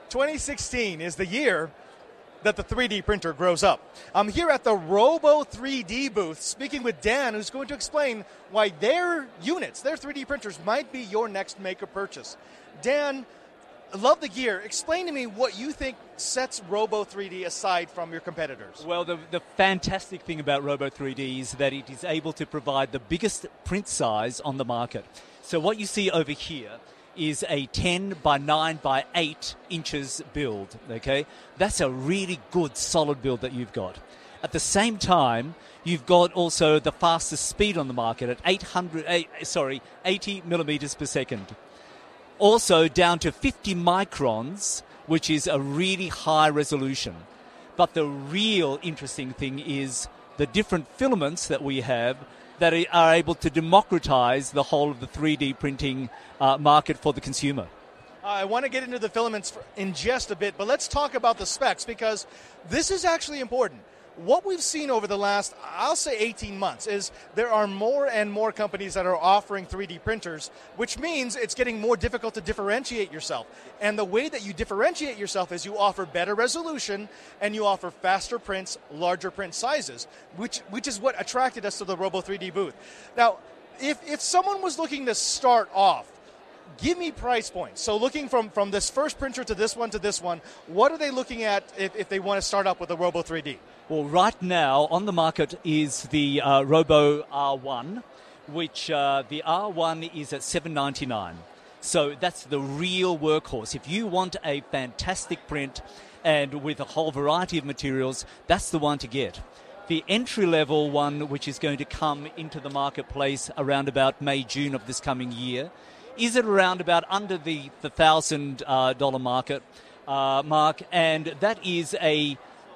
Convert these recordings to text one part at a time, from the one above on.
2016 is the year that the 3D printer grows up. I'm here at the Robo 3D booth speaking with Dan, who's going to explain why their units, their 3D printers, might be your next make or purchase. Dan, I love the gear. Explain to me what you think sets Robo 3D aside from your competitors. Well, the fantastic thing about Robo 3D is that it is able to provide the biggest print size on the market. So what you see over here is a 10 by 9 by 8 inches build, okay? That's a really good, solid build that you've got. At the same time, you've got also the fastest speed on the market at 80 millimeters per second. Also down to 50 microns, which is a really high resolution. But the real interesting thing is the different filaments that we have that are able to democratize the whole of the 3D printing market for the consumer. I want to get into the filaments in just a bit, but let's talk about the specs because this is actually important. What we've seen over the last, I'll say 18 months, is there are more and more companies that are offering 3D printers, which means it's getting more difficult to differentiate yourself. And the way that you differentiate yourself is you offer better resolution and you offer faster prints, larger print sizes, which is what attracted us to the Robo 3D booth. Now, if someone was looking to start off, give me price points. So looking from this first printer to this one, what are they looking at if they want to start up with a Robo 3D? Well, right now on the market is the Robo R1, which the R1 is at $799. So that's the real workhorse. If you want a fantastic print and with a whole variety of materials, that's the one to get. The entry-level one, which is going to come into the marketplace around about May, June of this coming year, is at around about under the $1,000 mark, and that is a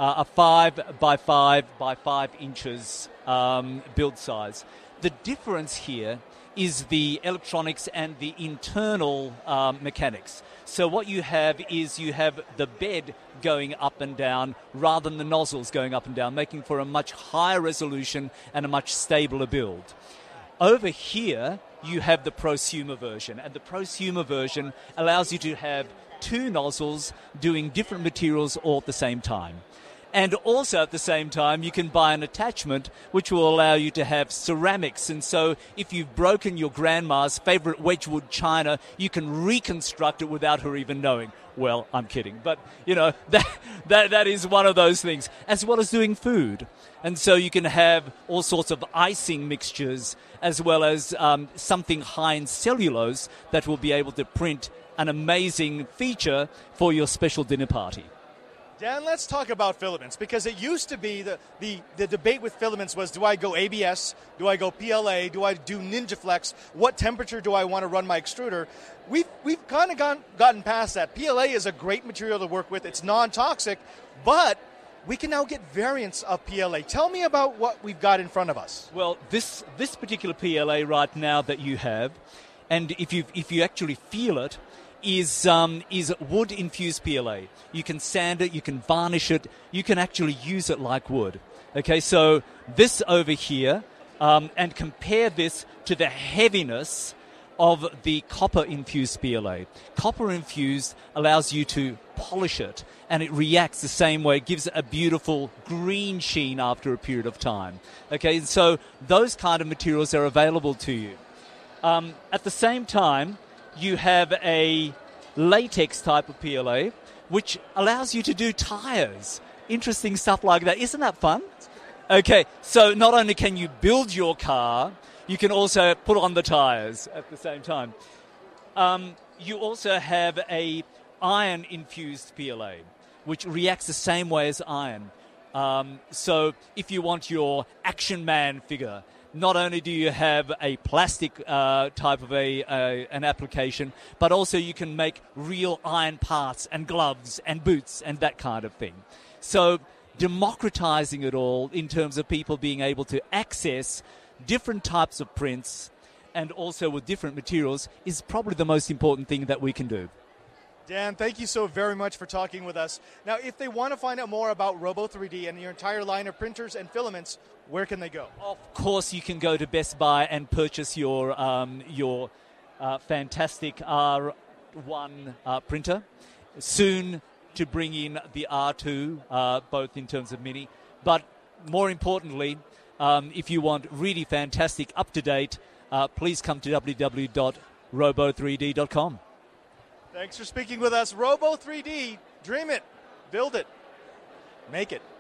5 by 5 by 5 inches build size. The difference here is the electronics and the internal mechanics. So what you have is you have the bed going up and down rather than the nozzles going up and down, making for a much higher resolution and a much stabler build. Over here, you have the prosumer version, and the prosumer version allows you to have two nozzles doing different materials all at the same time. And also at the same time, you can buy an attachment which will allow you to have ceramics. And so if you've broken your grandma's favorite Wedgwood china, you can reconstruct it without her even knowing. Well, I'm kidding. But, you know, that is one of those things, as well as doing food. And so you can have all sorts of icing mixtures, as well as something high in cellulose that will be able to print an amazing feature for your special dinner party. Dan, let's talk about filaments, because it used to be the debate with filaments was, do I go ABS, do I go PLA, do I do NinjaFlex, what temperature do I want to run my extruder? We've kind of gotten past that. PLA is a great material to work with. It's non-toxic, but we can now get variants of PLA. Tell me about what we've got in front of us. Well, this particular PLA right now that you have, and if you actually feel it, is wood-infused PLA. You can sand it, you can varnish it, you can actually use it like wood. Okay, so this over here, and compare this to the heaviness of the copper-infused PLA. Copper-infused allows you to polish it, and it reacts the same way. It gives a beautiful green sheen after a period of time. Okay, so those kind of materials are available to you. At the same time, you have a latex type of PLA, which allows you to do tires. Interesting stuff like that. Isn't that fun? Okay, so not only can you build your car, you can also put on the tires at the same time. You also have a iron-infused PLA, which reacts the same way as iron. So if you want your Action Man figure, not only do you have a plastic type of an application, but also you can make real iron parts and gloves and boots and that kind of thing. So democratizing it all in terms of people being able to access different types of prints and also with different materials is probably the most important thing that we can do. Dan, thank you so very much for talking with us. Now, if they want to find out more about Robo 3D and your entire line of printers and filaments, where can they go? Of course, you can go to Best Buy and purchase your fantastic R1 printer. soon to bring in the R2, both in terms of Mini. But more importantly, if you want really fantastic, up-to-date, please come to www.robo3d.com. Thanks for speaking with us. Robo3D, dream it, build it, make it.